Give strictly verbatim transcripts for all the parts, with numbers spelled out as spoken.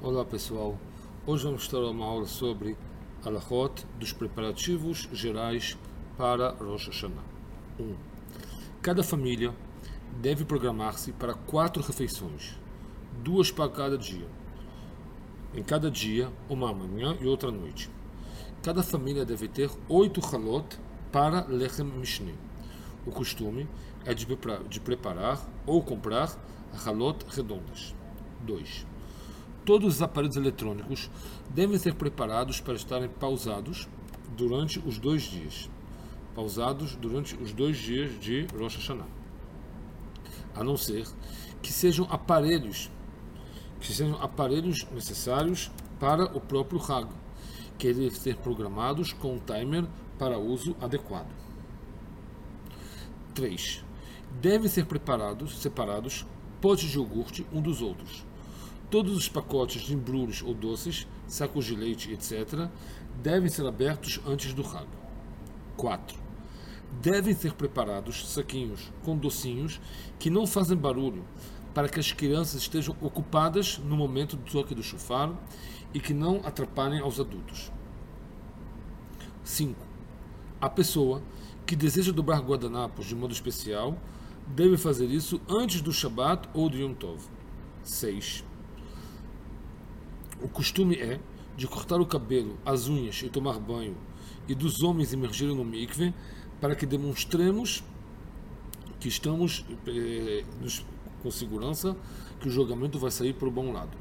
Olá pessoal, hoje vamos ter uma aula sobre Halachot dos preparativos gerais para Rosh Hashanah. um. Cada família deve programar-se para quatro refeições, duas para cada dia. Em cada dia, uma manhã e outra noite. Cada família deve ter oito halot para Lechem Mishneh. O costume é de, de preparar ou comprar halot redondas. dois. Todos os aparelhos eletrônicos devem ser preparados para estarem pausados durante os dois dias. Pausados durante os dois dias de Rosh Hashanah. A não ser que sejam aparelhos, que sejam aparelhos necessários para o próprio Hag, que devem ser programados com um timer para uso adequado. três. Devem ser preparados, separados, potes de iogurte um dos outros. Todos os pacotes de embrulhos ou doces, sacos de leite, etcétera, devem ser abertos antes do Hag. quatro. Devem ser preparados saquinhos com docinhos que não fazem barulho, para que as crianças estejam ocupadas no momento do toque do shofar e que não atrapalhem aos adultos. cinco. A pessoa que deseja dobrar guardanapos de modo especial deve fazer isso antes do Shabat ou do Yom Tov. seis. O costume é de cortar o cabelo, as unhas e tomar banho, e dos homens emergirem no mikve, para que demonstremos que estamos eh, com segurança que o julgamento vai sair para o bom lado.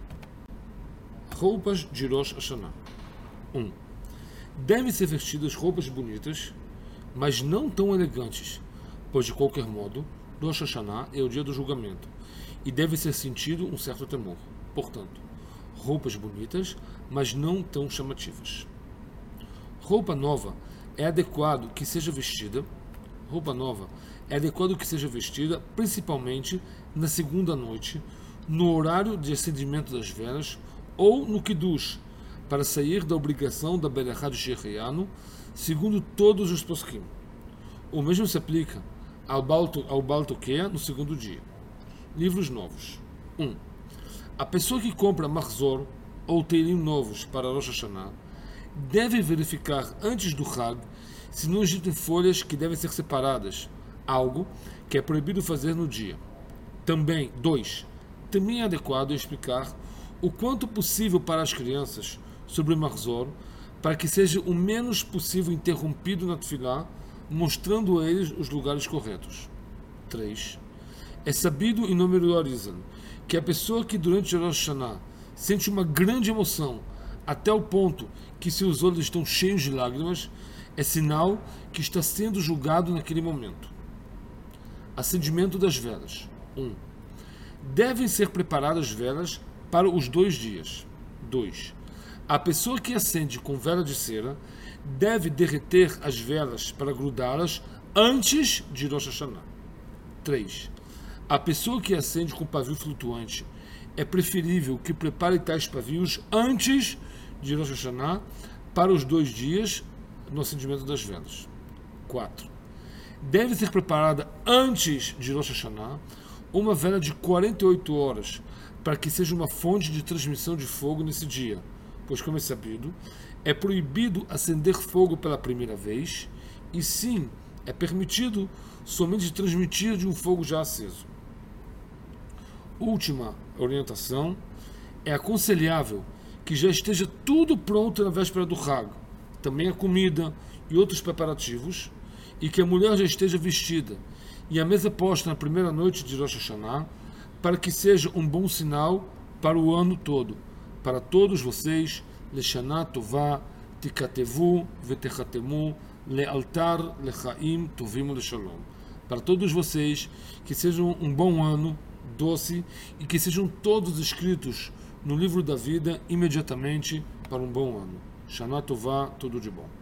Roupas de Rosh Hashanah. um. Devem ser vestidas roupas bonitas, mas não tão elegantes, pois de qualquer modo, Rosh Hashanah é o dia do julgamento, e deve ser sentido um certo temor. Portanto, roupas bonitas, mas não tão chamativas. Roupa nova é adequado que seja vestida. Roupa nova é adequado que seja vestida, principalmente na segunda noite, no horário de acendimento das velas ou no Kiddush, para sair da obrigação da Berachá de Sheheyanu, segundo todos os poskim. O mesmo se aplica ao Baal Tokea no segundo dia. Livros novos. um. A pessoa que compra Mahzor ou Teilim novos para Rosh Hashanah deve verificar antes do Hag se não existem folhas que devem ser separadas, algo que é proibido fazer no dia. Também, dois. Também é adequado explicar o quanto possível para as crianças sobre Mahzor, para que seja o menos possível interrompido na tefilá, mostrando a eles os lugares corretos. três. É sabido em nome do Arizal que a pessoa que durante Rosh Hashanah sente uma grande emoção até o ponto que seus olhos estão cheios de lágrimas, é sinal que está sendo julgado naquele momento. Acendimento das velas. um. Devem ser preparadas velas para os dois dias. dois. A pessoa que acende com vela de cera deve derreter as velas para grudá-las antes de Rosh Hashanah. três. A pessoa que acende com pavio flutuante é preferível que prepare tais pavios antes de Rosh Hashanah para os dois dias no acendimento das velas. quatro. Deve ser preparada antes de Rosh Hashanah uma vela de quarenta e oito horas para que seja uma fonte de transmissão de fogo nesse dia, pois, como é sabido, é proibido acender fogo pela primeira vez e sim é permitido somente transmitir de um fogo já aceso. Última orientação: é aconselhável que já esteja tudo pronto na véspera do Hag, também a comida e outros preparativos, e que a mulher já esteja vestida e a mesa posta na primeira noite de Rosh Hashanah, para que seja um bom sinal para o ano todo. Para todos vocês, Leshana Tová, Tikatevu, Vetechatemu, Lealtar, Lechaim, Tovim, Leshalom. Para todos vocês, que seja um bom ano, doce, e que sejam todos escritos no livro da vida imediatamente para um bom ano. Shana Tová, tudo de bom.